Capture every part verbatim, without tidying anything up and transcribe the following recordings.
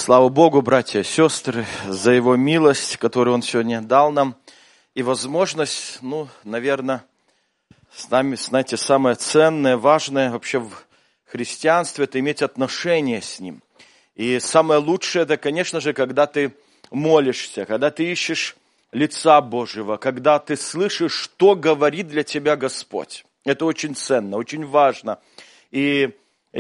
Слава Богу, братья и сестры, за Его милость, которую Он сегодня дал нам, и возможность, ну, наверное, с нами, знаете, самое ценное, важное вообще в христианстве – это иметь отношение с Ним. И самое лучшее – это, конечно же, когда ты молишься, когда ты ищешь лица Божьего, когда ты слышишь, что говорит для тебя Господь. Это очень ценно, очень важно. И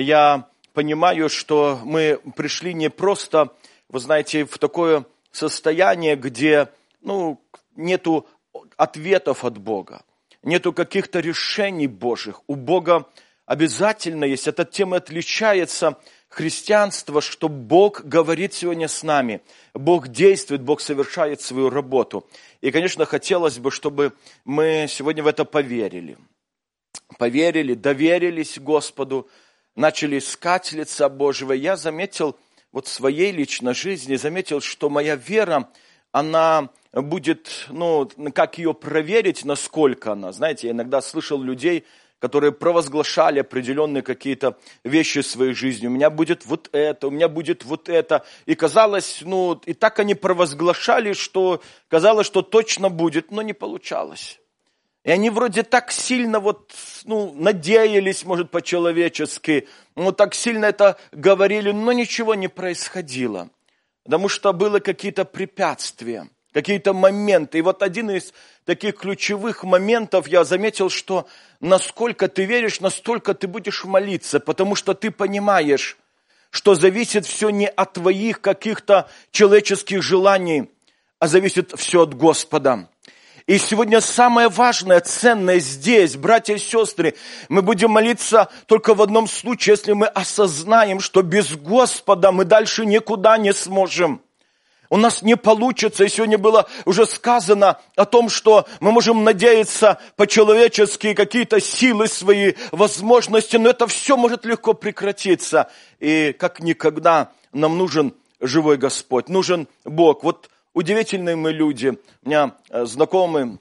я понимаю, что мы пришли не просто, вы знаете, в такое состояние, где ну, нету ответов от Бога, нету каких-то решений Божьих. У Бога обязательно есть. Эта тема отличается христианство, что Бог говорит сегодня с нами. Бог действует, Бог совершает свою работу. И, конечно, хотелось бы, чтобы мы сегодня в это поверили. Поверили, доверились Господу, начали искать лица Божьего. Я заметил вот в своей личной жизни, заметил, что моя вера, она будет, ну, как ее проверить, насколько она. Знаете, я иногда слышал людей, которые провозглашали определенные какие-то вещи в своей жизни. У меня будет вот это, у меня будет вот это. И казалось, ну, и так они провозглашали, что казалось, что точно будет, но не получалось. И они вроде так сильно вот, ну, надеялись, может, по-человечески, ну, так сильно это говорили, но ничего не происходило. Потому что было какие-то препятствия, какие-то моменты. И вот один из таких ключевых моментов я заметил, что насколько ты веришь, настолько ты будешь молиться, потому что ты понимаешь, что зависит все не от твоих каких-то человеческих желаний, а зависит все от Господа. И сегодня самое важное, ценное здесь, братья и сестры, мы будем молиться только в одном случае, если мы осознаем, что без Господа мы дальше никуда не сможем. У нас не получится, и сегодня было уже сказано о том, что мы можем надеяться по-человечески какие-то силы свои, возможности, но это все может легко прекратиться. И как никогда нам нужен живой Господь, нужен Бог. Вот удивительные мы люди. У меня знакомый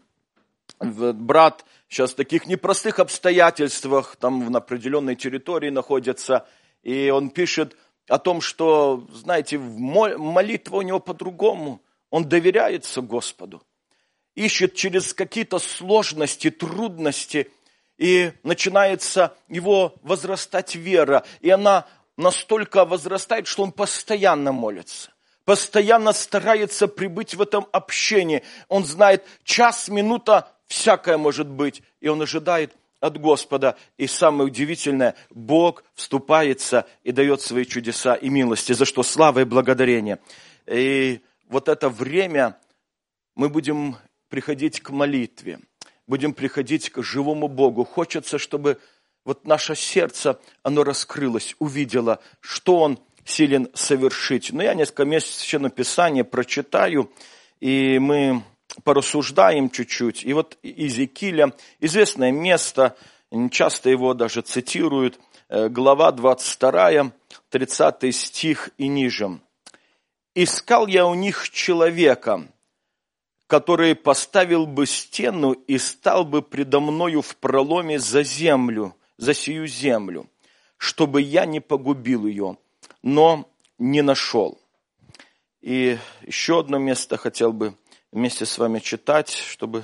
брат сейчас в таких непростых обстоятельствах, там на определенной территории находится, и он пишет о том, что, знаете, молитва у него по-другому. Он доверяется Господу, ищет через какие-то сложности, трудности, и начинается его возрастать вера, и она настолько возрастает, что он постоянно молится. Постоянно старается пребыть в этом общении. Он знает, час, минута, всякое может быть. И он ожидает от Господа. И самое удивительное, Бог вступается и дает свои чудеса и милости, за что слава и благодарение. И вот это время мы будем приходить к молитве, будем приходить к живому Богу. Хочется, чтобы вот наше сердце, оно раскрылось, увидело, что Он силен совершить. Но я несколько мест Священного Писания прочитаю, и мы порассуждаем чуть-чуть. И вот Иезекииля, известное место, часто его даже цитируют, глава двадцать вторая, тридцатый стих и ниже. «Искал я у них человека, который поставил бы стену и стал бы предо мною в проломе за землю, за сию землю, чтобы я не погубил ее, но не нашел». И еще одно место хотел бы вместе с вами читать, чтобы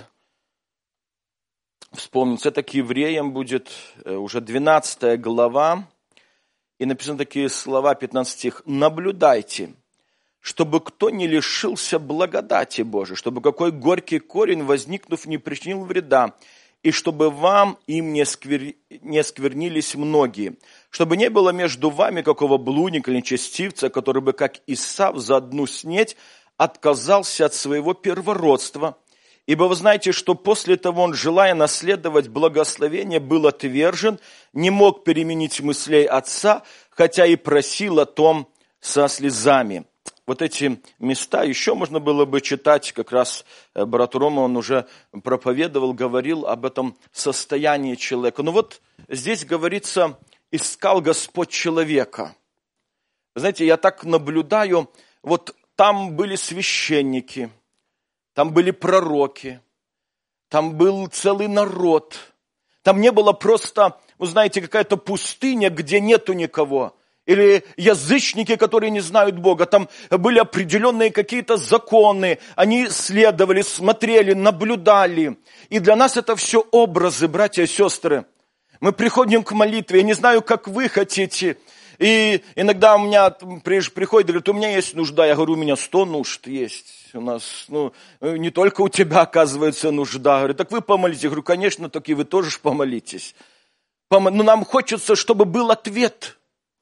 вспомнить. Это к Евреям будет уже двенадцатая глава, и написаны такие слова, пятнадцатый стих. «Наблюдайте, чтобы кто не лишился благодати Божией, чтобы какой горький корень, возникнув, не причинил вреда, и чтобы вам им не, сквер... не сквернились многие, чтобы не было между вами какого блудника или нечестивца, который бы, как Исав, за одну снеть отказался от своего первородства. Ибо вы знаете, что после того он, желая наследовать благословение, был отвержен, не мог переменить мыслей отца, хотя и просил о том со слезами». Вот эти места еще можно было бы читать, как раз брат Рома, он уже проповедовал, говорил об этом состоянии человека. Но вот здесь говорится, искал Господь человека. Знаете, я так наблюдаю, вот там были священники, там были пророки, там был целый народ. Там не было просто, вы знаете, какая-то пустыня, где нету никого. или язычники, которые не знают Бога. Там были определенные какие-то законы. Они следовали, смотрели, наблюдали. И для нас это все образы, братья и сестры. Мы приходим к молитве. Я не знаю, как вы хотите. И иногда у меня приходит, говорит, у меня есть нужда. Я говорю, у меня сто нужд есть. У нас, ну, не только у тебя, оказывается, нужда. Говорю, так вы помолитесь. Я говорю, конечно, так и вы тоже ж помолитесь. Но нам хочется, чтобы был ответ.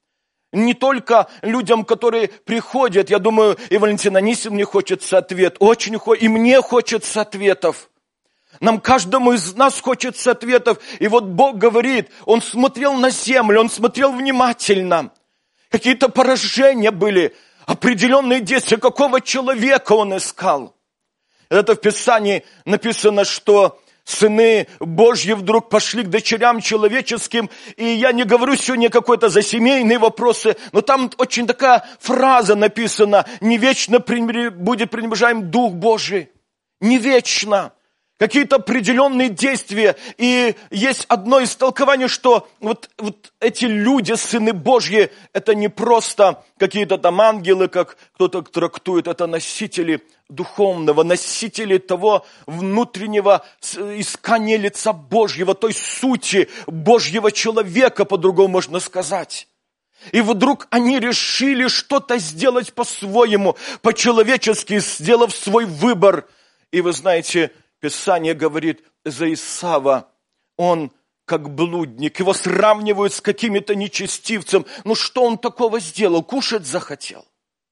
Не только людям, которые приходят. Я думаю, и Валентина Анисимовне хочется ответ. Очень хочется. И мне хочется ответов. Нам каждому из нас хочется ответов. И вот Бог говорит, Он смотрел на землю, Он смотрел внимательно. Какие-то поражения были, определенные действия. Какого человека Он искал? Это в Писании написано, что сыны Божьи вдруг пошли к дочерям человеческим. И я не говорю сегодня какой-то за семейные вопросы, но там очень такая фраза написана. Не вечно будет пренебрежаем Дух Божий. Не вечно. Какие-то определенные действия. И есть одно из толкований, что вот, вот эти люди, сыны Божьи, это не просто какие-то там ангелы, как кто-то трактует, это носители духовного, носители того внутреннего искания лица Божьего, той сути Божьего человека, по-другому можно сказать. И вдруг они решили что-то сделать по-своему, по-человечески, сделав свой выбор. И вы знаете, Писание говорит за Исава, он как блудник, его сравнивают с каким-то нечестивцем. Ну что он такого сделал? Кушать захотел.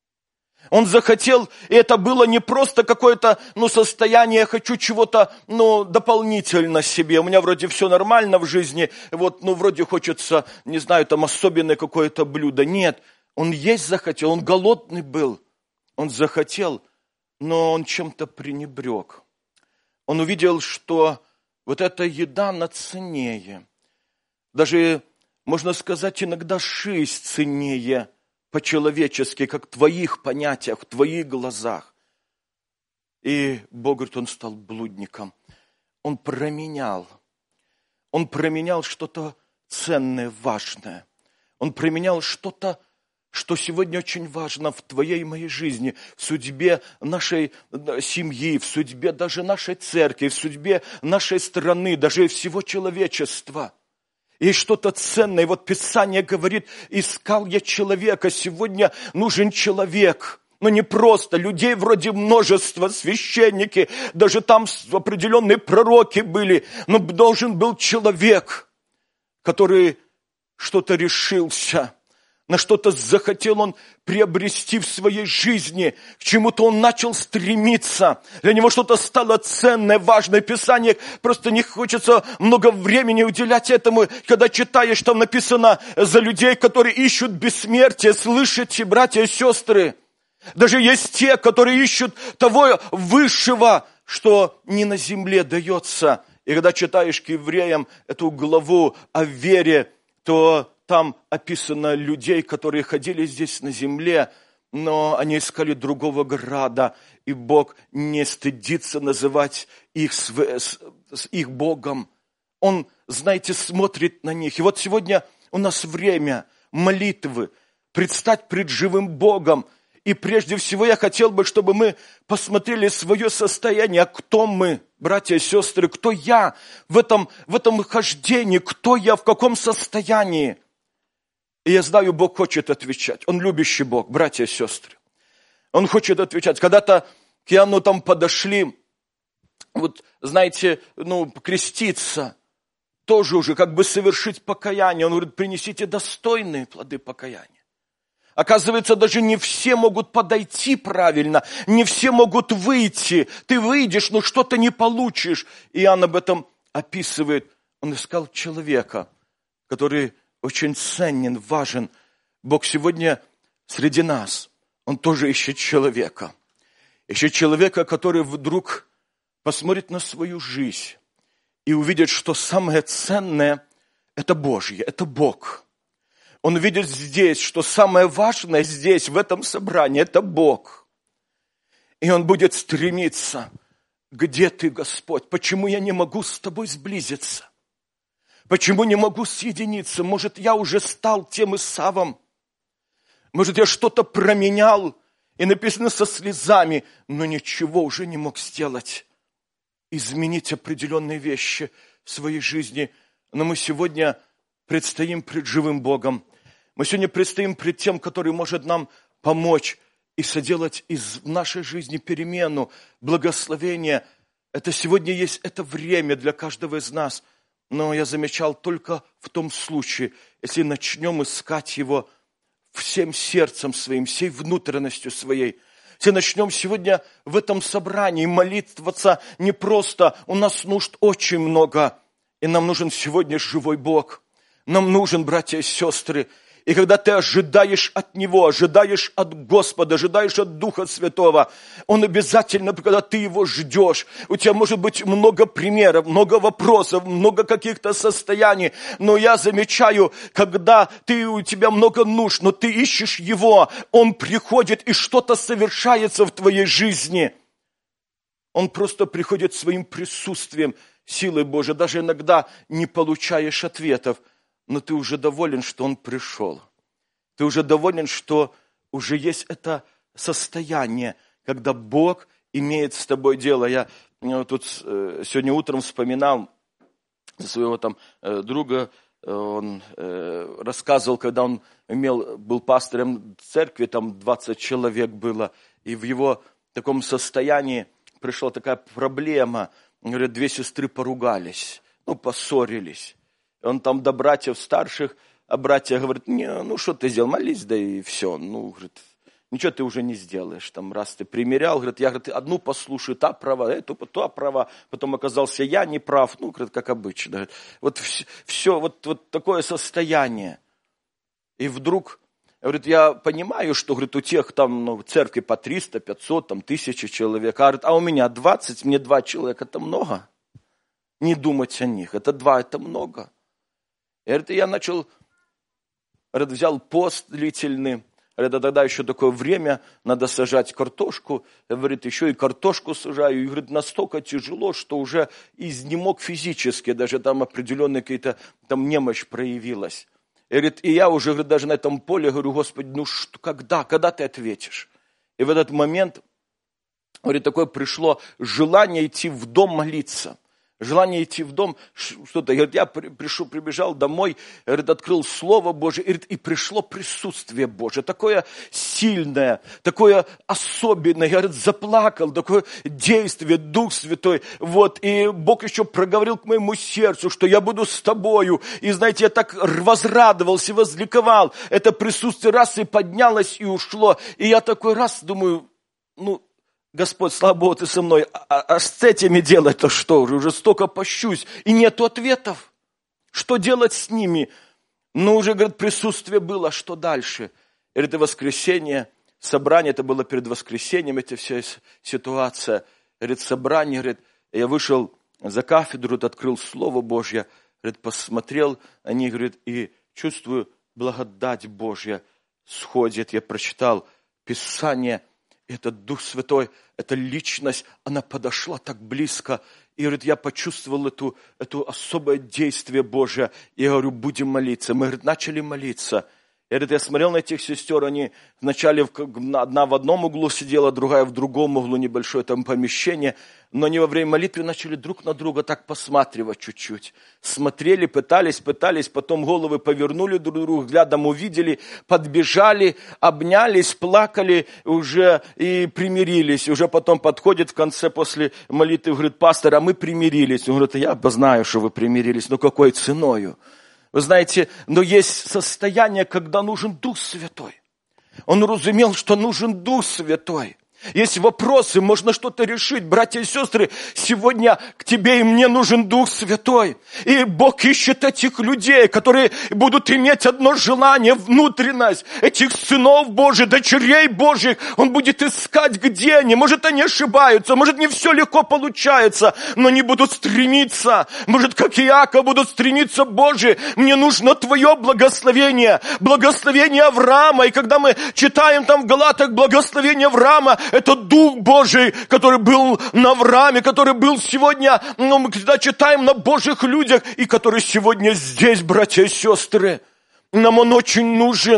Он захотел, и это было не просто какое-то, ну, состояние, я хочу чего-то, ну, дополнительно себе. У меня вроде все нормально в жизни, вот, ну, вроде хочется, не знаю, там особенное какое-то блюдо. Нет, он есть захотел, он голодный был. Он захотел, но он чем-то пренебрег. Он увидел, что вот эта еда, она ценнее. Даже, можно сказать, иногда жизнь ценнее по-человечески, как в твоих понятиях, в твоих глазах. И Бог говорит, он стал блудником. Он променял. Он променял что-то ценное, важное. Он променял что-то, что сегодня очень важно в твоей и моей жизни, в судьбе нашей семьи, в судьбе даже нашей церкви, в судьбе нашей страны, даже всего человечества. И что-то ценное. И вот Писание говорит, искал я человека, сегодня нужен человек. Но не просто, людей вроде множества, священники, даже там определенные пророки были, но должен был человек, который что-то решился. На что-то захотел он приобрести в своей жизни, к чему-то он начал стремиться. Для него что-то стало ценное, важное. Писание, просто не хочется много времени уделять этому. Когда читаешь, там написано за людей, которые ищут бессмертие. Слышите, братья и сестры? Даже есть те, которые ищут того высшего, что не на земле дается. И когда читаешь к евреям эту главу о вере, то там описано людей, которые ходили здесь на земле, но они искали другого града, и Бог не стыдится называть их с, с, с их Богом. Он, знаете, смотрит на них. И вот сегодня у нас время молитвы, предстать пред живым Богом. И прежде всего я хотел бы, чтобы мы посмотрели свое состояние, кто мы, братья и сестры, кто я в этом, в этом хождении, кто я, в каком состоянии. И я знаю, Бог хочет отвечать. Он любящий Бог, братья и сестры. Он хочет отвечать. Когда-то к Иоанну там подошли, вот, знаете, ну, креститься, тоже уже как бы совершить покаяние. Он говорит, принесите достойные плоды покаяния. Оказывается, даже не все могут подойти правильно, не все могут выйти. Ты выйдешь, но что-то не получишь. И Иоанн об этом описывает. Он искал человека, который очень ценен, важен. Бог сегодня среди нас. Он тоже ищет человека. Ищет человека, который вдруг посмотрит на свою жизнь и увидит, что самое ценное – это Божье, это Бог. Он видит здесь, что самое важное здесь, в этом собрании, это Бог. И он будет стремиться, где ты, Господь? Почему я не могу с тобой сблизиться? Почему не могу соединиться? Может, я уже стал тем Исавом? Может, я что-то променял, и написано со слезами, но ничего уже не мог сделать. Изменить определенные вещи в своей жизни. Но мы сегодня предстоим пред живым Богом. Мы сегодня предстоим пред тем, который может нам помочь и соделать из нашей жизни перемену, благословение. Это сегодня есть это время для каждого из нас. Но я замечал только в том случае, если начнем искать Его всем сердцем своим, всей внутренностью своей. Если начнем сегодня в этом собрании молиться не просто, у нас нужд очень много, и нам нужен сегодня живой Бог. Нам нужен, братья и сестры. И когда ты ожидаешь от Него, ожидаешь от Господа, ожидаешь от Духа Святого, Он обязательно, когда ты Его ждешь, у тебя может быть много примеров, много вопросов, много каких-то состояний, но я замечаю, когда ты, у тебя много нужд, но ты ищешь Его, Он приходит и что-то совершается в твоей жизни. Он просто приходит своим присутствием, силой Божией, даже иногда не получаешь ответов, но ты уже доволен, что Он пришел. Ты уже доволен, что уже есть это состояние, когда Бог имеет с тобой дело. Я тут сегодня утром вспоминал своего там друга, он рассказывал, когда он имел, был пастором церкви, там двадцать человек было, и в его таком состоянии пришла такая проблема. Говорят, две сестры поругались, ну, поссорились. Он там до братьев старших, а братья говорят, не, ну что ты сделал, молись, да и все. Ну, говорит, ничего ты уже не сделаешь. Там, раз ты примерял, говорит, я говорит, одну послушаю, та права, эту, та права. Потом оказался я не прав, ну, говорит, как обычно. Вот все, вот, вот такое состояние. И вдруг, говорит, я понимаю, что, говорит, у тех там, ну, в церкви по триста, пятьсот, там, тысячи человек. А, говорит, а у меня двадцать, мне два человека, это много. Не думать о них, это два, это много. И, говорит, я начал, говорит, взял пост длительный, говорит, тогда еще такое время, надо сажать картошку, говорит, еще и картошку сажаю, и, говорит, настолько тяжело, что уже изнемог физически, даже там определенная какая-то там немощь проявилась. И, говорит, и я уже, говорит, даже на этом поле говорю, Господи, ну что, когда, когда ты ответишь? И в этот момент, говорит, такое пришло желание идти в дом молиться. Желание идти в дом, что-то. Я пришел, прибежал домой, говорит, открыл Слово Божие, говорит, и пришло присутствие Божие, такое сильное, такое особенное. Я, говорит, заплакал, такое действие, Дух Святой. Вот, и Бог еще проговорил к моему сердцу, что я буду с тобою. И, знаете, я так возрадовался, возликовал. Это присутствие раз и поднялось, и ушло. И я такой раз думаю, ну, Господь, слава Богу, ты со мной, а, а с этими делать-то что? Уже столько пощусь, и нету ответов. Что делать с ними? Ну, уже, говорит, присутствие было, а что дальше? Это воскресенье, собрание, это было перед воскресеньем, эта вся ситуация. Говорит, собрание, говорит, я вышел за кафедру, открыл Слово Божье, говорит, посмотрел на них, говорит, и чувствую, благодать Божья сходит. Я прочитал Писание, этот Дух Святой, эта личность, она подошла так близко. И, говорит, я почувствовал эту, эту особое действие Божие. И я говорю, будем молиться. Мы, говорит, начали молиться. И, говорит, я смотрел на этих сестер, они вначале одна в одном углу сидела, другая в другом углу, небольшое там помещение. Но они во время молитвы начали друг на друга так посматривать чуть-чуть. Смотрели, пытались, пытались, потом головы повернули друг другу, взглядом увидели, подбежали, обнялись, плакали уже и примирились. Уже потом подходит в конце после молитвы, говорит, пастор, а мы примирились. Он говорит, я знаю, что вы примирились, но какой ценою? Вы знаете, но есть состояние, когда нужен Дух Святой. Он разумел, что нужен Дух Святой. Есть вопросы, можно что-то решить. Братья и сестры, сегодня к тебе и мне нужен Дух Святой. И Бог ищет этих людей, которые будут иметь одно желание, внутренность. Этих сынов Божьих, дочерей Божьих. Он будет искать, где они. Может, они ошибаются, может, не все легко получается, но они будут стремиться. Может, как Иаков, будут стремиться, Боже, мне нужно Твое благословение. Благословение Авраама. И когда мы читаем там в Галатах благословение Авраама, это Дух Божий, который был на Аврааме, который был сегодня, ну, мы когда читаем на Божьих людях, и который сегодня здесь, братья и сестры. Нам он очень нужен.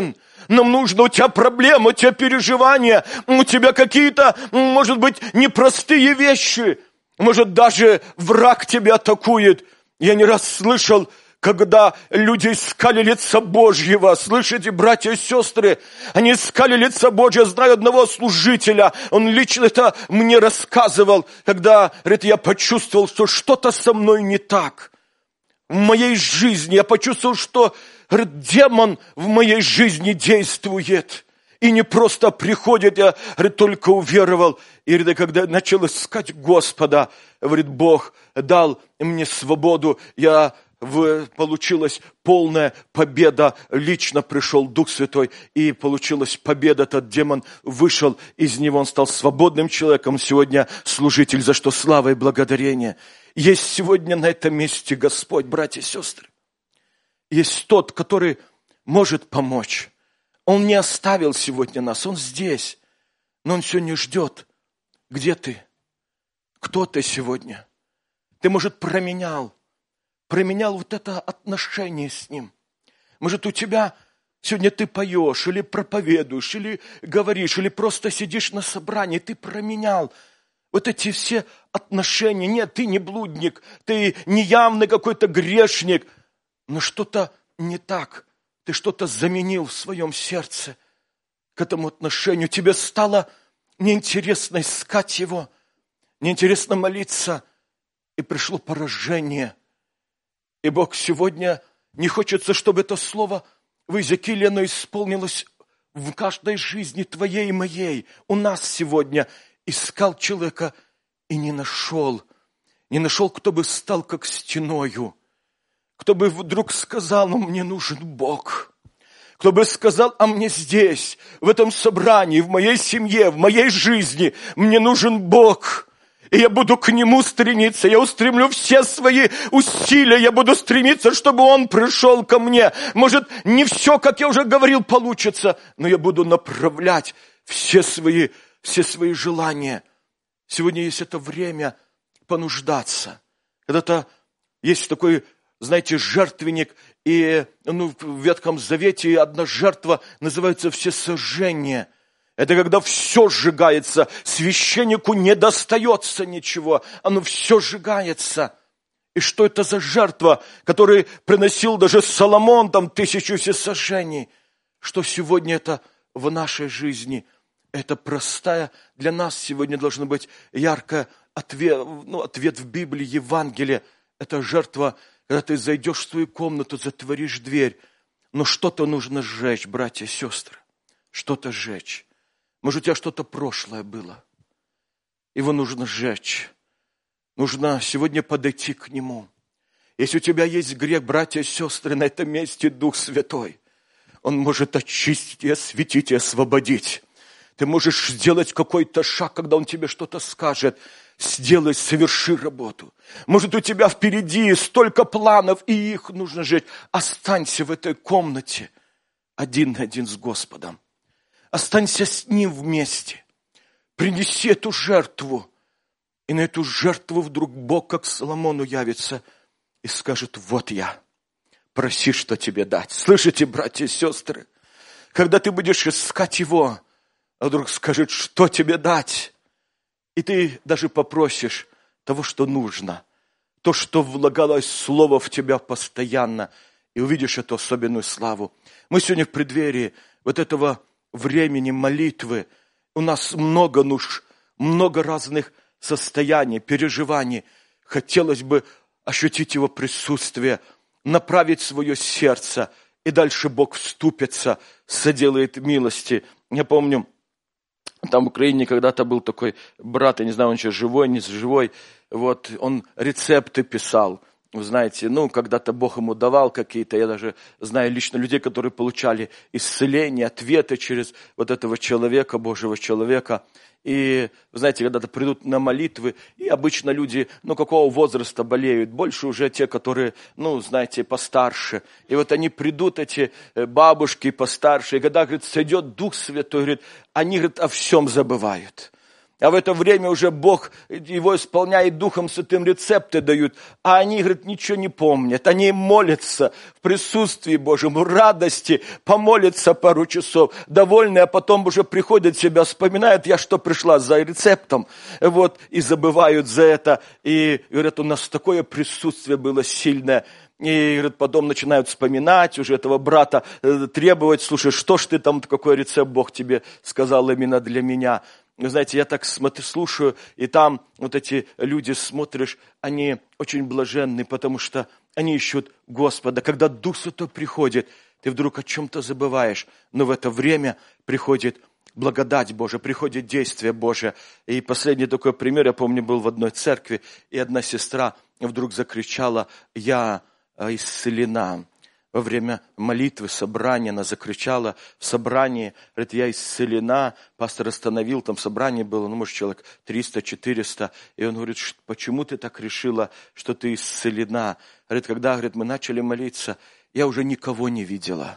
нам нужно, у тебя проблемы, у тебя переживания, у тебя какие-то, может быть, непростые вещи. Может, даже враг тебя атакует. Я не раз слышал, когда люди искали лица Божьего. Слышите, братья и сестры, они искали лица Божьего. Знаю одного служителя, он лично это мне рассказывал, когда, говорит, я почувствовал, что что-то со мной не так. В моей жизни я почувствовал, что, говорит, демон в моей жизни действует. И не просто приходит, я, говорит, только уверовал. И, говорит, когда я начал искать Господа, говорит, Бог дал мне свободу, я, в, получилась полная победа. Лично пришел Дух Святой, и получилась победа. Этот демон вышел из него, он стал свободным человеком. Сегодня служитель, за что слава и благодарение. Есть сегодня на этом месте Господь, братья и сестры. Есть тот, который может помочь. Он не оставил сегодня нас, Он здесь. Но Он сегодня ждет. Где ты? Кто ты сегодня? Ты, может, променял. Променял вот это отношение с Ним. Может, у тебя сегодня ты поешь, или проповедуешь, или говоришь, или просто сидишь на собрании. Ты променял вот эти все отношения. Нет, ты не блудник, ты не явный какой-то грешник. Но что-то не так. Ты что-то заменил в своем сердце к этому отношению. Тебе стало неинтересно искать Его, неинтересно молиться. И пришло поражение. И Бог сегодня не хочется, чтобы это слово в Иезекииле, оно исполнилось в каждой жизни твоей и моей. У нас сегодня искал человека и не нашел. Не нашел, кто бы стал как стеною. Кто бы вдруг сказал, ну, мне нужен Бог. Кто бы сказал, а мне здесь, в этом собрании, в моей семье, в моей жизни, мне нужен Бог. И я буду к Нему стремиться, я устремлю все свои усилия, я буду стремиться, чтобы Он пришел ко мне. Может, не все, как я уже говорил, получится, но я буду направлять все свои, все свои желания. Сегодня есть это время понуждаться. Когда-то есть такой, знаете, жертвенник, и ну, в Ветхом Завете одна жертва называется всесожжение. Это когда все сжигается, священнику не достается ничего, оно все сжигается. И что это за жертва, которую приносил даже Соломон, там тысячу всесожжений? Что сегодня это в нашей жизни? Это простая, для нас сегодня должен быть яркий ответ, ну, ответ в Библии, Евангелие. Это жертва, когда ты зайдешь в свою комнату, затворишь дверь. Но что-то нужно сжечь, братья и сестры, что-то сжечь. Может, у тебя что-то прошлое было. Его нужно сжечь. Нужно сегодня подойти к Нему. Если у тебя есть грех, братья и сестры, на этом месте Дух Святой. Он может очистить и осветить, и освободить. Ты можешь сделать какой-то шаг, когда Он тебе что-то скажет. Сделай, соверши работу. Может, у тебя впереди столько планов, и их нужно сжечь. Останься в этой комнате один на один с Господом. Останься с Ним вместе. Принеси эту жертву. И на эту жертву вдруг Бог, как Соломону, явится и скажет, вот я, проси, что тебе дать. Слышите, братья и сестры? Когда ты будешь искать Его, а вдруг скажет, что тебе дать? И ты даже попросишь того, что нужно. То, что влагалось Слово в тебя постоянно. И увидишь эту особенную славу. Мы сегодня в преддверии вот этого времени молитвы. У нас много нужд, много разных состояний, переживаний. Хотелось бы ощутить Его присутствие, направить свое сердце, и дальше Бог вступится, соделает милости. Я помню, там в Украине когда-то был такой брат, я не знаю, он сейчас живой, не живой, вот, он рецепты писал. Вы знаете, ну, когда-то Бог ему давал какие-то, я даже знаю лично людей, которые получали исцеление, ответы через вот этого человека, Божьего человека. И, вы знаете, когда-то придут на молитвы, и обычно люди, ну, какого возраста болеют, больше уже те, которые, ну, знаете, постарше. И вот они придут, эти бабушки постарше, и когда, говорит, сойдет Дух Святой, говорит, они, говорит, о всем забывают. А в это время уже Бог его исполняет Духом Святым, рецепты дают. А они, говорят, ничего не помнят. Они молятся в присутствии Божьем, в радости, помолятся пару часов, довольные, а потом уже приходят в себя, вспоминают, я что пришла за рецептом. Вот, и забывают за это. И говорят, у нас такое присутствие было сильное. И, говорит, потом начинают вспоминать уже этого брата, требовать, слушай, что ж ты там, какой рецепт Бог тебе сказал именно для меня. Вы знаете, я так смотрю, слушаю, и там вот эти люди, смотришь, они очень блаженны, потому что они ищут Господа. Когда Дух Святой приходит, ты вдруг о чем-то забываешь, но в это время приходит благодать Божия, приходит действие Божие. И последний такой пример, я помню, был в одной церкви, и одна сестра вдруг закричала, я исцелена. Во время молитвы, собрания, она закричала в собрании, говорит, я исцелена. Пастор остановил, там собрание было, ну, может, человек триста-четыреста. И он говорит, почему ты так решила, что ты исцелена? Говорит, когда, говорит, мы начали молиться, я уже никого не видела.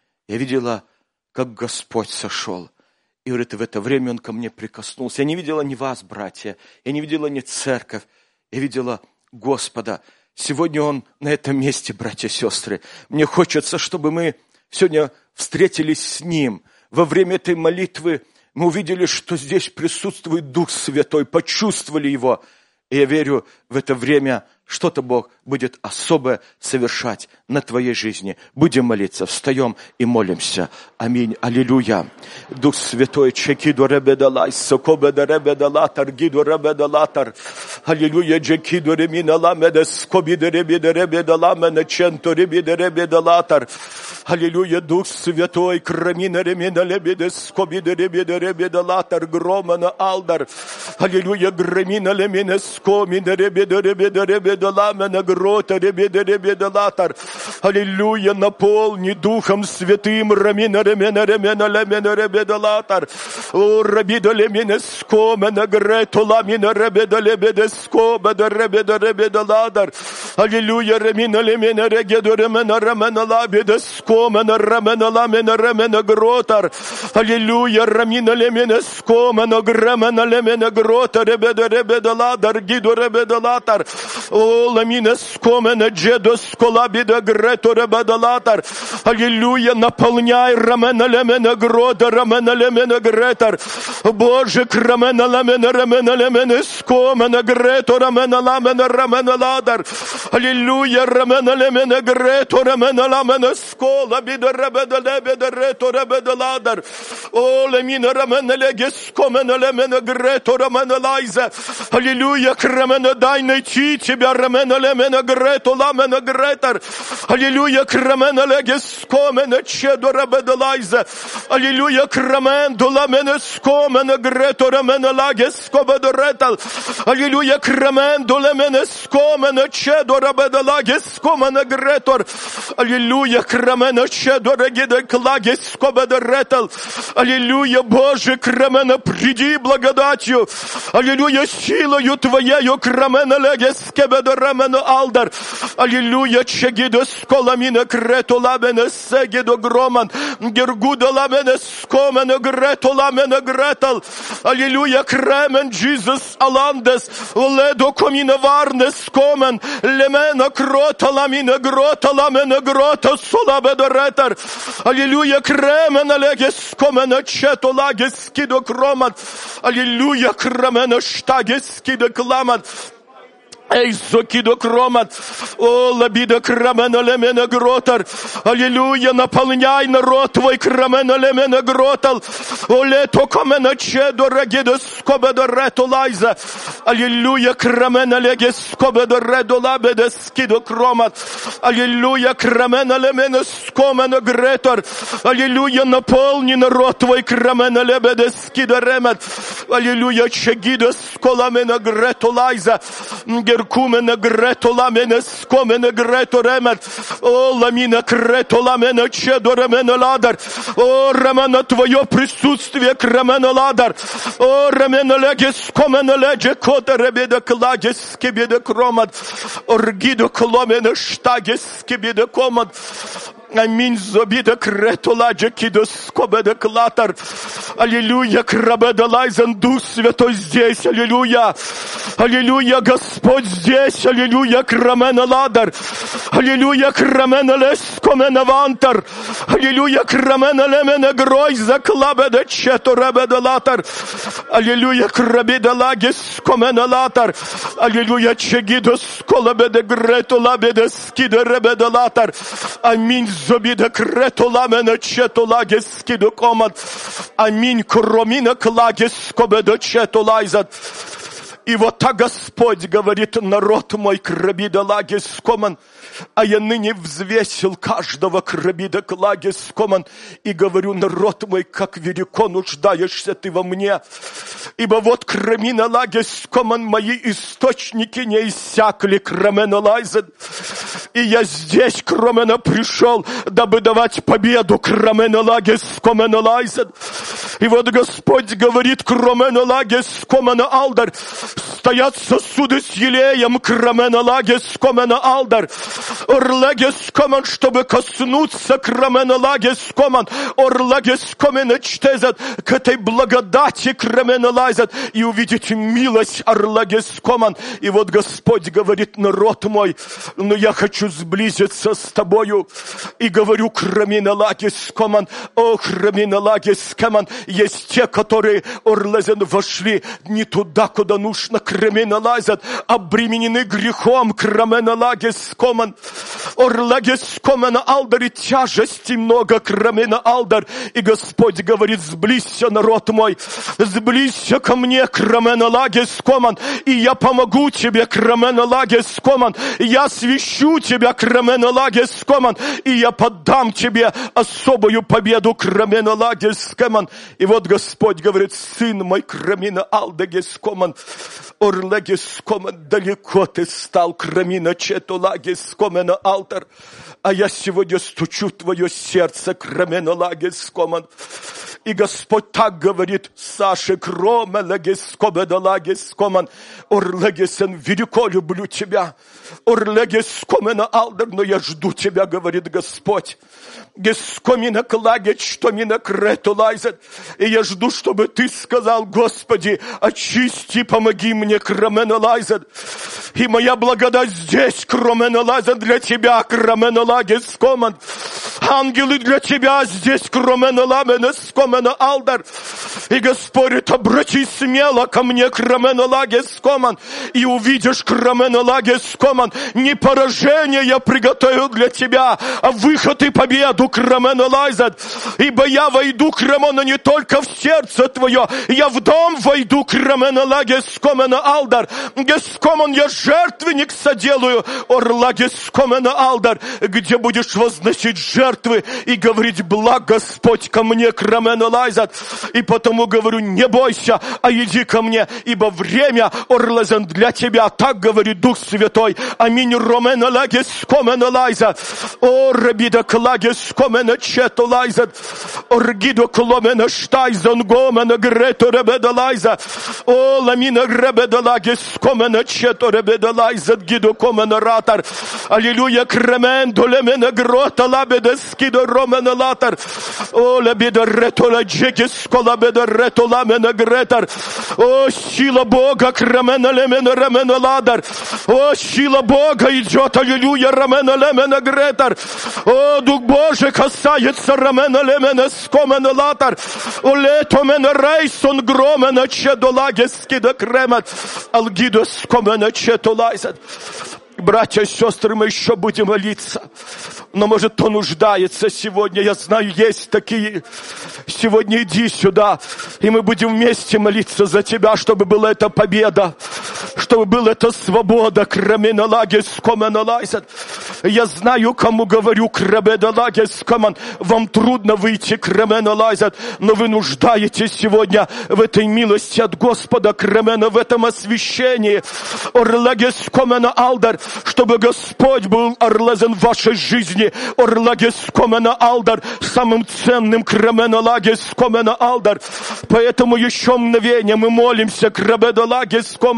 Я видела, как Господь сошел. И, говорит, в это время Он ко мне прикоснулся. Я не видела ни вас, братья, я не видела ни церковь, я видела Господа. Сегодня Он на этом месте, братья и сестры. Мне хочется, чтобы мы сегодня встретились с Ним. Во время этой молитвы мы увидели, что здесь присутствует Дух Святой, почувствовали Его. И я верю, в это время что-то Бог будет особое совершать на твоей жизни. Будем молиться, встаем и молимся. Аминь. Аллилуйя. Дух Святой, чекиду ребедалай, сокобеда ребедалатар, гиду ребедалатар. Аллилуйя, джекиду реминаламеде, скобиде ребеде ребедаламене, ченто ребеде ребедалатар. Аллилуйя, Дух Святой, крамина ремина лебеде, скобиде ребеде ребедалатар, громана алдар. Аллилуйя, гремина лемине, скомиде ребеде ребеде ребеде. Аллилуйя, наполни Духом Святым, рамина ремена ремена лемена ребедалатар. О, рабида лемена скомена грету ламина ребеда лебеда скобеда ребеда ребедаладар. Аллилуйя, ремина лемена регеду ремена ремена лабеда скомена ремена ламена ремена гротар. Аллилуйя, рамина лемена скомена гремена лемена грота ребеда ребедаладар гиду ребедалатар. О, ламина скомена джедо сколабида грето ребедалатар. Аллилуйя, наполняй рамена лемена грота рамена лемена гретар. Боже, крамена ламена рамена лемена скомена грето рамена ламена рамена ладар. Аллилуйя, рамена лемена грето рамена ламена сколабида ребеда лебеда рето ребеда ладар. О, ламина рамена леге скомена лемена грето рамена лайза. Аллилуйя, крамена дай найти тебя, рамена лемена грето ламена гретар. Аллилуйя, крамена леге скомена чедо ребеда лайза. Аллилуйя, крамен до ламена скомена грето рамена лаге скобеда ретал. Аллилуйя, крамен до ламена скомена чедо ребеда лаге скомена гретор. Аллилуйя, крамена чедо регеда клаге скобеда ретал. Аллилуйя, Боже, крамена, приди благодатью. Аллилуйя, силою Твоею, крамена леге скебеда рамена алдар. Аллилуйя, чегидо сколамина крето ламена сегидо громан. Гергуда ламена скомена грето ламена гретал. Аллилуйя, кремен Джизус аландес. Ледо комина варнес скомен. Лемена крота ламина грота ламена грота солабеда ретар. Аллилуйя, кремен леге скомена чето лаге скидо кроман. Аллилуйя, кремена штаге скидо кламан. Эй, зокидо кромат, о, лабида крамена лемена гротар. Аллилуйя, наполняй народ Твой крамена лемена гротал. О, лето камена чедо регидо скобедо рето лайза. Аллилуйя, крамена леге скобедо редо лабеда скидо кромат. Аллилуйя, крамена лемена скомена гретор. Аллилуйя, наполни народ Твой крамена лебеда скидо ремет. Аллилуйя, чегидо сколамена грето лайза. Кумена грето ламена скомена грето ремет. О, ламина крето ламена чедо ремена ладар. О, ремена Твое присутствие кремена ладар. О, ремена леге скомена леге кота ребеда кладе скибеда кромат. Оргидо кломена штаге скибеда комат. Аминь. Зобида кретуладжа кидос кобеда клатар. Аллилуйя. Крабеда лайзен. Дух Святой здесь. Аллилуйя. Аллилуйя. Господь здесь. Аллилуйя. Крамена ладар. Аллилуйя. Крамена лес комена вантар. Аллилуйя. Крамена лемена грой заклабеда чето ребеда латар. Аллилуйя. Крабеда лагес комена латар. Аллилуйя. Чегидос колабеда грету лабеда скида ребеда латар. Аминь. Зобида крету ламена чето лагес скида коман. Аминь. Кромина клагес кобеда чето лайзат. И вот так Господь говорит: народ мой, крабида лагес коман, а я ныне взвесил каждого крабида лагес коман, и говорю: народ мой, как велико нуждаешься ты во мне, ибо вот крамина лагес коман, мои источники не иссякли, крамена лайзен, и я здесь, кромена, пришел, дабы давать победу, крамена лагес комена лайзен. И вот Господь говорит: кромена лагес комена алдар, стоят сосуды с елеем, крамена лагес комена алдар, орлагес коман, чтобы коснуться, крамена лагес коман, орлагес комена чтезат, к этой благодати, крамена лазят, и увидите милость, орлагес коман. И вот Господь говорит: народ мой, но я хочу сблизиться с тобою, и говорю: крамена лагес коман, о, крамена лагес коман. Есть те, которые, орлазен, вошли не туда, куда нужно, крамена лазят, обременены грехом, крамена лагес коман, орлагес комена алдар, и тяжести много, крамена алдар. И Господь говорит: сблизься, народ мой, сблизься ко мне, крамена лагес коман, и я помогу тебе, крамена лагес коман, я освящу тебя, крамена лагес коман, и я подам тебе особую победу, крамена лагес коман. И вот Господь говорит: сын мой, крамина алдагес коман, орлагес коман, далеко ты стал, крамина четулагес комена алтар, а я сегодня стучу в твое сердце, крамена лагес коман. И Господь так говорит: Саше, кроме лагес комена лагес коман, орлагесен, велико люблю тебя, орлагес комена алдар, но я жду тебя, говорит Господь. Гескомина клагет, что мина крету лайзет. И я жду, чтобы ты сказал: Господи, очисти, помоги мне, крамена лайзет. И моя благодать здесь, крамена лайзет, для тебя, крамена лагес коман. Ангелы для тебя здесь, крамена ламенес комена алдар. И Господь: обратись смело ко мне, крамена лагес коман, и увидишь, крамена лагес коман, не поражение я приготовил для тебя, а выход и победу, крамена лайзет. Ибо я войду, крамена, не только в сердце твое, я в дом войду, крамена лагес комена алдар. Гескоман, я жертвенник соделаю, орлагес комена алдар, где будешь возносить жертвы и говорить: благ Господь ко мне, крамена лайзет. И потому говорю: не бойся, а иди ко мне, ибо время, орлазен, для тебя, так говорит Дух Святой. Аминь. Ромена лагес комена лайзет. О, рабида клагес комена чето лайзет. Оргидо кломена штайзон гомена грето ребеда лайза. О, ламина ребеда лагес комена чето ребеда лайзет. Гидо комена ратар. Аллилуйя. Кремен долемена грота лабеда скидо ромена латар. О, лабеда ретола джекис колабеда ретола мена гретар. О, сила Бога, кремена лемена ремена ладар. О, сила Бога идет, аллилуйя, ремена лемена гретар. О, Дух Божий касается ремена лемена скомена латар. О, лето мена рейсон громена чедолаге скида кремет. Алгидо скомена четолайзет. Братья и сестры, мы еще будем молиться. Но, может, кто нуждается сегодня, я знаю, есть такие. Сегодня иди сюда, и мы будем вместе молиться за тебя, чтобы была эта победа, чтобы была эта свобода. Крамена лагес комена лайзет. Я знаю, кому говорю, крамена лагес коман. Вам трудно выйти, крамена лайзет, но вы нуждаетесь сегодня в этой милости от Господа, крамена, в этом освящении. Орлагес комена алдар, чтобы Господь был орлазен в вашей жизни. Орлагес комена алдар, самым ценным, крамена лагес комена алдар. Поэтому еще мгновение мы молимся, крамена лагес комен.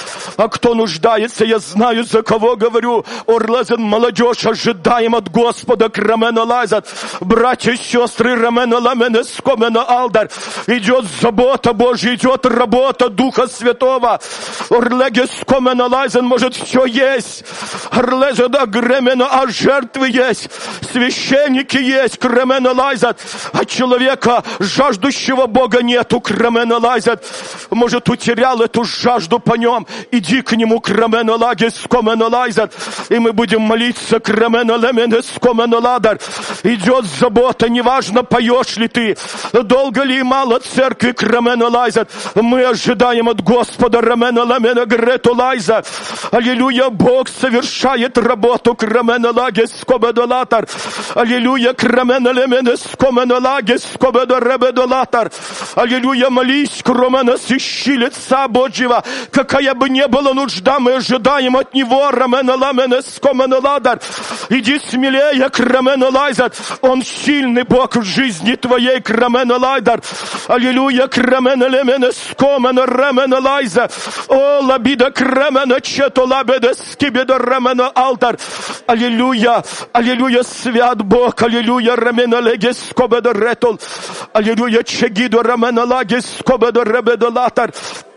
А кто нуждается, я знаю, за кого говорю. Орлезен, молодежь, ожидаем от Господа Крамена Лайзат. Братья и сестры, Рамена Ламена Скомена Алдар. Идет забота Божья, идет работа Духа Святого. Орлеге Скомена Лайзен, может, все есть. Орлезен, да, Гремена, а жертвы есть. Священники есть, Крамена Лайзат. А человека, жаждущего Бога, нету, Крамена Лайзат. Может, утерял эту жажду по нем. Иди к нему, Крамена Лаге Скомена Лайзат. И мы будем молиться, Крамена Лемене Скомена Ладар. Идет забота, неважно, поешь ли ты, долго ли и мало церкви, Крамена Лайзат. Мы ожидаем от Господа Рамена Ламена Грету Лайза. Аллилуйя, Бог совершает работу, Крамена Лаге Скомена Латар. Аллилуйя, Крамена Лемене Скомена Лаге Скомена Ребеда Латар. Аллилуйя, молись, Крамена, сыщи лица Божьего. Какая бы ни была нужда, мы ожидаем от Него, Рамена Ламена Скомена Ладар. Иди смелее, Крамена Лайзат. Он сильный Бог в жизни твоей, Крамена Лайдар. Аллилуйя, Крамена Лемена Скомена Рамена Лайза. О, лабида Крамена Чето лабеда скибеда Рамена Алтар. Аллилуйя, аллилуйя, свят Бог, аллилуйя, Рамена Леге Скобеда Ретол. Аллилуйя, Чегидо Рамена Лаге Скобеда Ребеда Латар.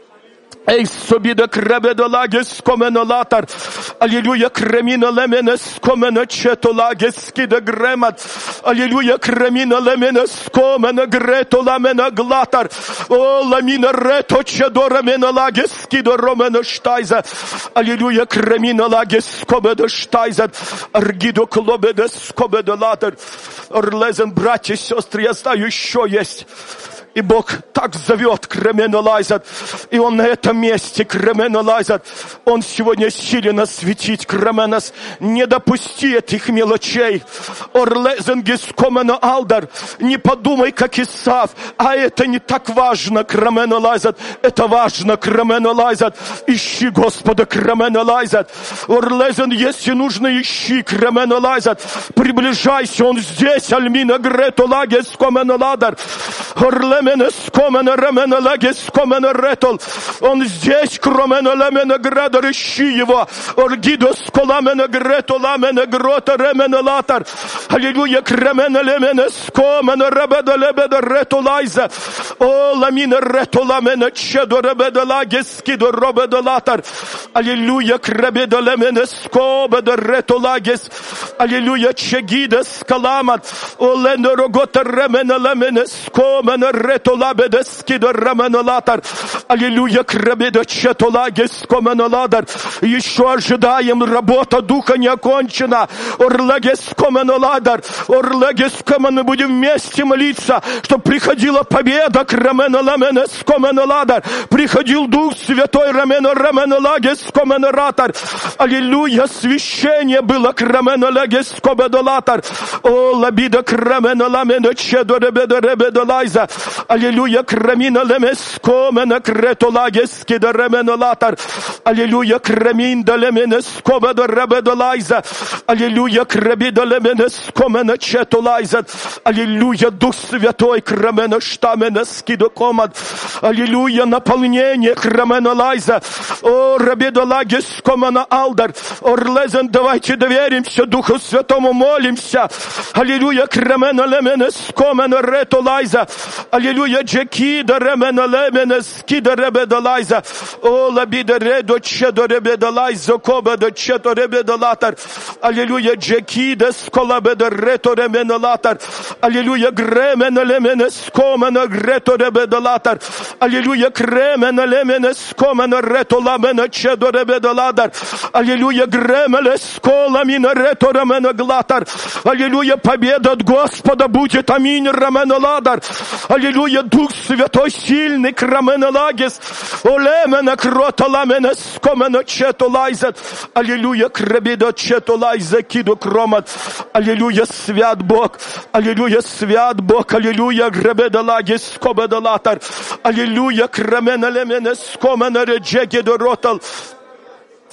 Ей собіда кребеда лаге скомена латар. Аллилуйя, кремина лемена скомена чето лаге скида гремат. Аллилуйя, кремина лемена скомена грето ламена глатар. О, ламина рето чедора мена лаге скида ромена штайза. Аллилуйя, кремина лаге скобеда штайза. Аргидо клобеда скобеда латар. Орлезен, братья и сестры, я знаю, еще есть. И Бог так зовет Кремена Лайзат. И Он на этом месте, Кремена Лайзат. Он сегодня силен осветить Кременас. Не допусти этих мелочей. Орлезенгис Комена Алдар. Не подумай, как Исав. А это не так важно, Кремена Лайзат. Это важно, Кремена Лайзат. Ищи Господа, Кремена Лайзат. Орлезен, если нужно, ищи Кремена Лайзат. Приближайся, Он здесь. Альмина Грето Лагес Комена Ладар. Орлезен. Скомена ремена лаге скомена ретол. Он здесь, кромена лемена градар, ищи его. Оргидо сколамена грето ламена грота ремена латар. Аллилуйя, кремена лемена скомена ребеда лебеда рето лайза. О, ламина рето ламена чедо ребеда лаге скидо робеда латар. Аллилуйя, кребеда лемена скобеда рето лагес. Аллилуйя, чегида скаламат. О, лена рогота ремена лемена скомена ретолабеда скида раменолатар. Аллилуйя, крабеда четолагес коменоладар. Еще ожидаем, работа Духа не окончена. Орлагес коменоладар. Орлагес комен, будем вместе молиться, чтобы приходила победа к раменоламенес коменоладар. Приходил Дух Святой рамено раменолагес коменоратар. Аллилуйя, священие было к раменолагес коменолатар. О, лабида к раменоламена чедо ребеда ребеда лайза. Аллилуйя, крамина лемеско мена кретолагес кида ременолатар. Аллилуйя, крамин да леменеско беда ребеда лайза. Аллилуйя, крабида леменеско мена чето лайза. Аллилуйя, Дух Святой, крамена штамена скида комад. Аллилуйя, наполнение крамена лайза. О, ребеда лагес комена алдар. Орлезен, давайте доверимся Духу Святому, молимся. Аллилуйя, крамена леменеско мена рето лайза. Аллилуйя, джекида ремена лемена скида ребеда лайза. О, лабида редо чедо ребеда лайза кобеда чето ребеда латар. Аллилуйя, джекида сколабеда рето ремена латар. Аллилуйя, гремена лемена скомена грето ребеда латар. Аллилуйя, кремена лемена скомена рето ламена чедо ребеда латар. Аллилуйя, гремеле сколамина рето ремена глатар. Аллилуйя, победа от Господа будет. Аминь, ремена ладар. Аллилуйя, Дух Святой сильный, крамена лагес, олемена крота ламена скомена чето лайзет. Аллилуйя, крабида чето лайзе киду кромат. Аллилуйя, свят Бог. Аллилуйя, свят Бог. Аллилуйя, грабеда лагес скобеда латар. Аллилуйя, крамена лемена скомена реджеги до ротал.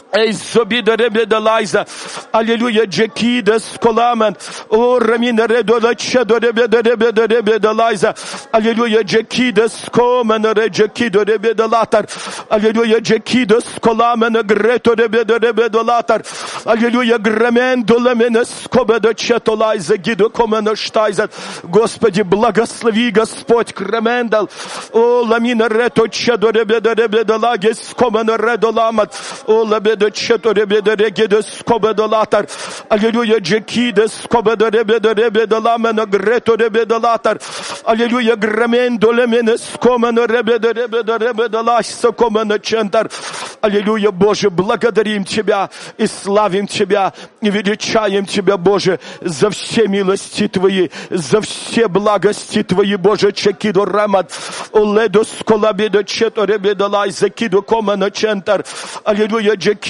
Ей, зобіда ребеда лайза. Алілуя, джекіда сколамен. О, раміна редола чедо ребеда ребеда ребеда лайза. Алілуя, джекіда скомен, реджекідо ребеда латар. Алілуя, джекіда сколамен, грето ребеда ребеда латар. Алілуя, грамен долемене скобеда чето лайза, гідо комена штайза. Господи, благослови, Господь, кремендал. О, ламіна рето чедо ребеда ребеда лаге скомена редо ламат. О, лебеда Чето ребеда регеда скобеда латар. Аллилуйя, джекида скобеда ребеда ребеда ламена грето ребеда латар. Аллилуйя, грамен долемена скомена ребеда ребеда ребеда лайса комена чентар. Аллилуйя, Боже, благодарим Тебя и славим Тебя и величаем Тебя, Боже, за все милости Твои, за все благости Твои, Боже, чекидо рамат. Оледо сколабеда чето ребеда лайса кидо комена чентар. Аллилуйя, джекида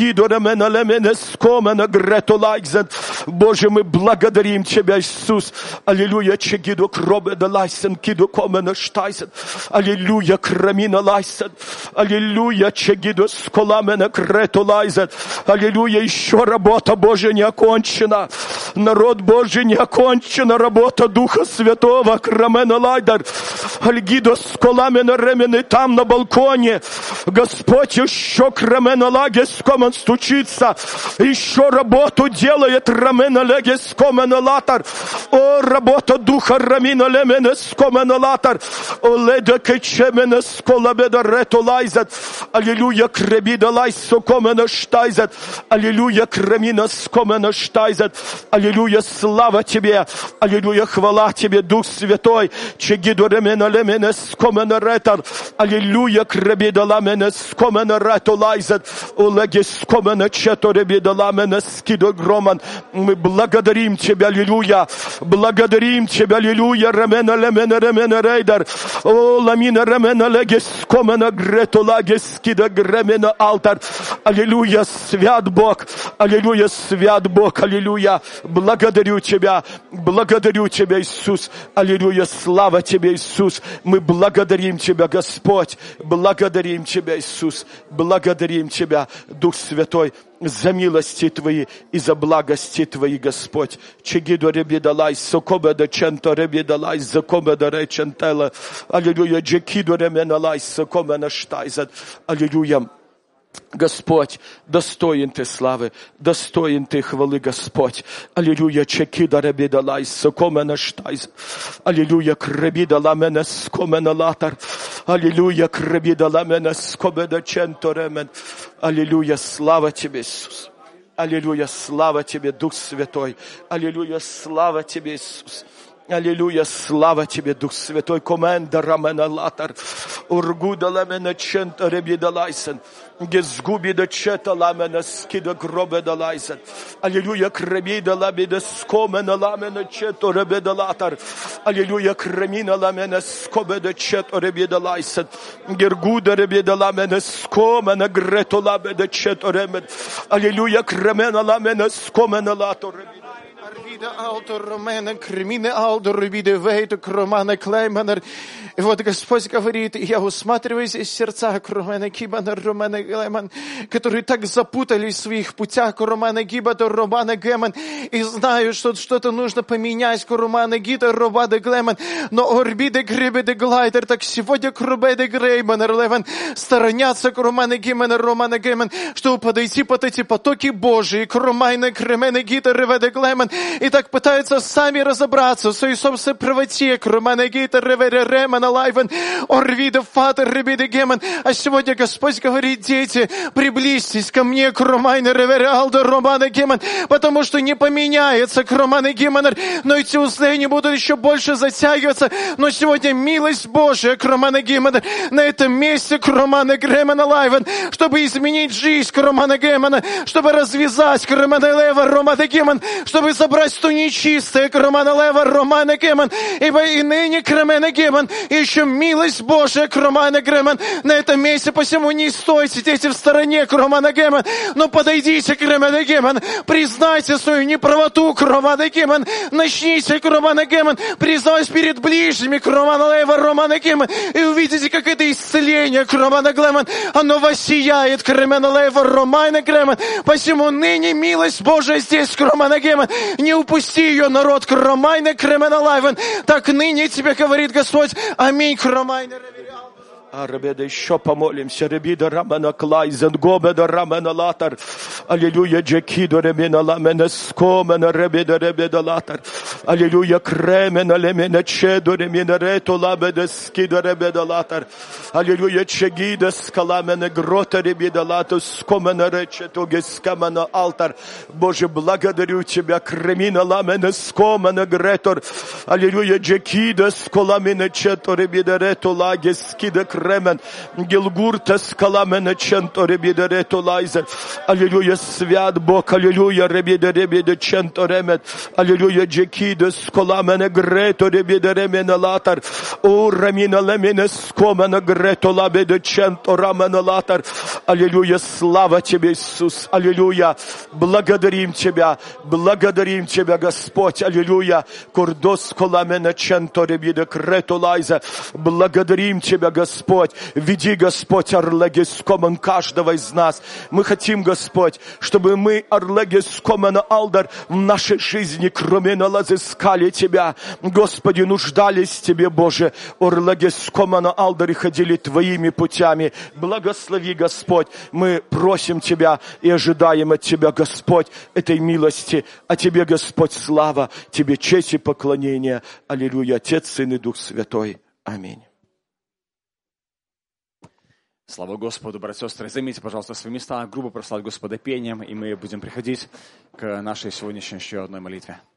Боже, мы благодарим Тебя, Иисус. Аллилуйя, чегидо кробе да лайсен, кидо комена штайсен. Аллилуйя, крамина лайсен. Аллилуйя, чегидо сколамена крето лайсен. Аллилуйя, еще работа Божия не окончена. Народ Божий не окончена, работа Духа Святого, крамена лайдар. Альгидо сколамена ремены там на балконе. Господь еще крамена лаге скомен стучится, еще работу делает рамена леге скомена латар. О, работа духа рамина лемена скомена латар. О, леда кечемена сколабеда рето лайзет. Аллилуйя, кребида лайсо комена штайзет. Аллилуйя, кремина скомена штайзет. Аллилуйя, слава Тебе. Аллилуйя, хвала Тебе, Дух Святой. Чегиду ремена лемена скомена ретар. Аллилуйя, кребида ламена скомена рето лайзет. О, леге скомена чето ребида ламена скидо громан. Мы благодарим Тебя, аллилуйя. Благодарим Тебя, аллилуйя. Ремена лемена ремена рейдер. О, ламина ремена леге скомена грето лаге скидо гремена алтар. Аллилуйя, свят Бог. Аллилуйя, свят Бог. Аллилуйя. Благодарю Тебя. Благодарю Тебя, Иисус. Аллилуйя, слава Тебе, Иисус. Мы благодарим Тебя, Господь. Благодарим Тебя, Иисус. Благодарим Тебя, Дух Святой, за милости Твои и за благости Твои, Господь. Чегидо ребидалай, сокобеда ченто ребидалай, закобеда речентела. Аллилуйя, джекидо ременалай, сокомена штайзет. Аллилуйя. Господь, достоин Ты славы, достоин Ты хвалы, Господь. Аллилуйя, чекида ребидалай, сокомена штайзет. Аллилуйя, кребида ламена скомена латар. Аллилуйя, кребида ламена скобеда ченто ремен. Аллилуйя, слава Тебе, Иисус. Аллилуйя, слава Тебе, Дух Святой. Аллилуйя, слава Тебе, Иисус. Аллилуйя, слава Тебе, Дух Святой. Коменда рамена латар. Ургуда ламена чента ребида лайсен. Гезгубида чета ламена скида гробеда лайсен. Аллилуйя, кребида ламена скомена ламена чето ребида латар. Аллилуйя, кремина ламена скобеда чето ребида лайсен. Гергуда ребида ламена скомена грето ламена чето ремен. Аллилуйя, кремена ламена скомена латор ребида. Арвида алтор ромена, кремины алдор ребида вейта кромана клейманер. И вот Господь говорит, я усматриваю здесь сердца Романа Гибана, Романа Глеман, которые так запутались в своих путях, Романа Гибана, Романа Глеман, и знаю, что что-то нужно поменять, Романа Гита, Романа Глеман, но Орбиде Грибеде Глайдер, так сегодня Крубеде Грейман, Леван, сторонятся Романа Гимана, Романа Глеман, чтобы подойти под эти потоки Божии, к Романа Кремена Гита, Реведе Глеман, и так пытаются сами разобраться в своей собственной правоте, к Романа Гита, Реведе Ремана, Лайвен, Орвида, Фатер, Ребида, Геман. А сегодня Господь говорит, дети, приблизьтесь ко мне, к Ромайне, Ревералда, Романа, Геман, потому что не поменяется к Романа, Геман, но эти узлы не будут еще больше затягиваться. Но сегодня милость Божия к Романа, Геман, на этом месте к Романа, Гремана, Лайвен, чтобы изменить жизнь к Романа, Гемана, чтобы развязать к Романа, Лева, Романа, Геман, чтобы забрать место нечистое, кромана лева, романа гемон, ибо и ныне кромана гемон, и еще милость Божия, кромана гемон, на этом месте, посему не стойте, сидите в стороне, кромана гемон, но подойдите, кромана гемон, признайте свою неправоту, кромана гемон, начните, кромана гемон, признаваясь перед ближними, кромана лева, романа гемон, и увидите, как это исцеление, кромана гемон, оно воссияет, кромана лева, романа гемон, посему ныне милость Божия здесь, кромана гемон, не упусти ее, народ, кромайна, кромана лайвен, так ныне тебе говорит Господь, аминь, кромайна, ревериал. А, ребята, еще помолимся. Ребида рамена клайзен, гобеда рамена латар. Аллилуйя, джекидо ремена ламена скомена, ребида ребида латар. Аллилуйя, кремена лемена чедо ремена рето лабеда скида ребида латар. Аллилуйя, чегида скаламена грота ребида лату скомена речето гескамена алтар. Боже, благодарю Тебя, кремина ламена скомена гретор. Аллилуйя, джекида сколамена чето ребида рето лаге скида Ремен, Гилгурта скаламена ченто ребида рето лайзер. Аллилуйя, свят Бог, аллилуйя, ребида ребида ченто ремет. Аллилуйя, джекида скаламена грето ребида ремена латар. О, рамина лемена скомена грето лабеда ченто рамена латар. Аллилуйя, слава Тебе, Иисус. Аллилуйя, благодарим Тебя, благодарим Тебя, Господь. Аллилуйя, курдос скаламена ченто ребида грето лайзер. Благодарим Тебя, Господь. Веди, Господь, Арлегескомен каждого из нас. Мы хотим, Господь, чтобы мы, Арлегескомен Алдар, в нашей жизни, кроме налаз, искали Тебя. Господи, нуждались в Тебе, Боже. Арлегескомен Алдар, и ходили Твоими путями. Благослови, Господь. Мы просим Тебя и ожидаем от Тебя, Господь, этой милости. А Тебе, Господь, слава. Тебе честь и поклонение. Аллилуйя, Отец, Сын и Дух Святой. Аминь. Слава Господу, братья и сестры. Займите, пожалуйста, свои места, грубо прославить Господа пением, и мы будем приходить к нашей сегодняшней еще одной молитве.